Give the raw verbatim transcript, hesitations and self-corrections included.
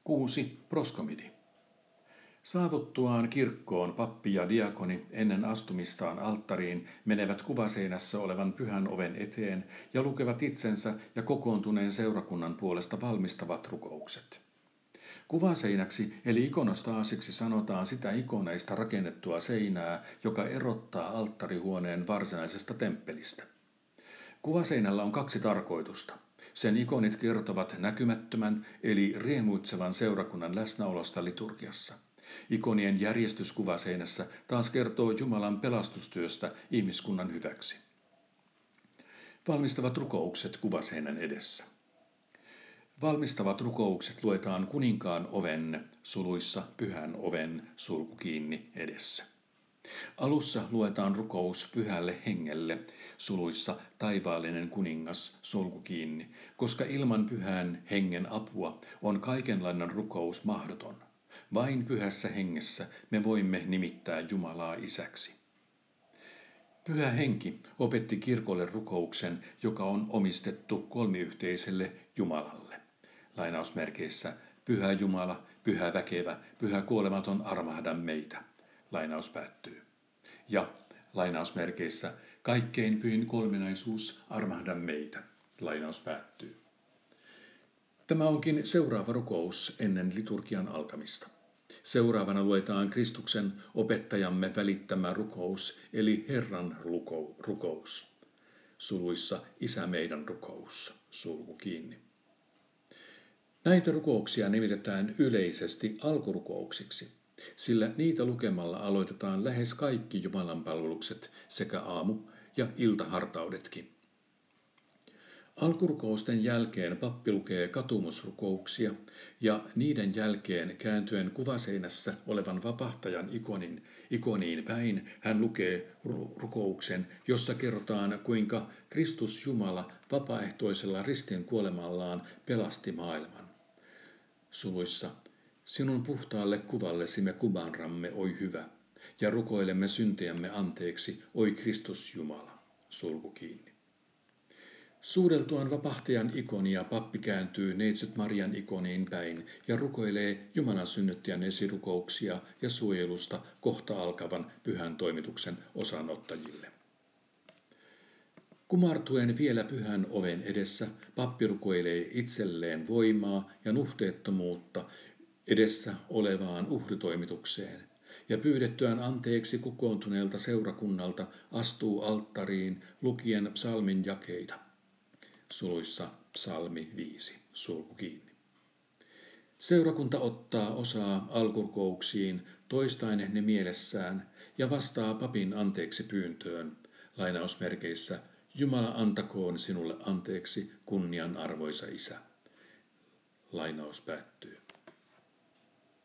Kuusi. Proskomidi. Saavuttuaan kirkkoon pappi ja diakoni ennen astumistaan alttariin menevät kuvaseinässä olevan pyhän oven eteen ja lukevat itsensä ja kokoontuneen seurakunnan puolesta valmistavat rukoukset. Kuvaseinäksi eli ikonostaasiksi sanotaan sitä ikoneista rakennettua seinää, joka erottaa alttarihuoneen varsinaisesta temppelistä. Kuvaseinällä on kaksi tarkoitusta. Sen ikonit kertovat näkymättömän eli riemuitsevan seurakunnan läsnäolosta liturgiassa. Ikonien järjestys kuvaseinässä taas kertoo Jumalan pelastustyöstä ihmiskunnan hyväksi. Valmistavat rukoukset kuvaseinän edessä. Valmistavat rukoukset luetaan kuninkaan oven, suluissa pyhän oven, sulku kiinni, edessä. Alussa luetaan rukous pyhälle hengelle, suluissa taivaallinen kuningas, sulku kiinni, koska ilman pyhän hengen apua on kaikenlainen rukous mahdoton. Vain pyhässä hengessä me voimme nimittää Jumalaa isäksi. Pyhä henki opetti kirkolle rukouksen, joka on omistettu kolmiyhteiselle Jumalalle. Lainausmerkeissä Pyhä Jumala, pyhä väkevä, pyhä kuolematon armahda meitä. Lainaus päättyy. Ja lainausmerkeissä kaikkein pyhin kolminaisuus armahda meitä. Lainaus päättyy. Tämä onkin seuraava rukous ennen liturgian alkamista. Seuraavana luetaan Kristuksen opettajamme välittämä rukous, eli Herran rukous. Suluissa Isä meidän rukous, sulku kiinni. Näitä rukouksia nimitetään yleisesti alkurukouksiksi, sillä niitä lukemalla aloitetaan lähes kaikki Jumalan palvelukset sekä aamu- ja iltahartaudetkin. Alkurukousten jälkeen pappi lukee katumusrukouksia ja niiden jälkeen kääntyen kuvaseinässä olevan vapahtajan ikonin, ikoniin päin hän lukee rukouksen, jossa kerrotaan kuinka Kristus Jumala vapaaehtoisella ristin kuolemallaan pelasti maailman. Suluissa sinun puhtaalle kuvallesi me kumarramme, oi hyvä, ja rukoilemme syntiämme anteeksi, oi Kristus Jumala, sulku kiinni. Suudeltuaan vapahtajan ikonia pappi kääntyy neitsyt Marian ikoniin päin ja rukoilee Jumalan synnyttäjän esirukouksia ja suojelusta kohta alkavan pyhän toimituksen osanottajille. Kumartuen vielä pyhän oven edessä pappi rukoilee itselleen voimaa ja nuhteettomuutta edessä olevaan uhritoimitukseen ja pyydettyään anteeksi kokoontuneelta seurakunnalta astuu alttariin lukien psalmin jakeita. Suluissa psalmi viisi, sulku kiinni. Seurakunta ottaa osaa alkurukouksiin toistaen ne mielessään ja vastaa papin anteeksi pyyntöön, lainausmerkeissä Jumala antakoon sinulle anteeksi, kunnianarvoisa Isä. Lainaus päättyy.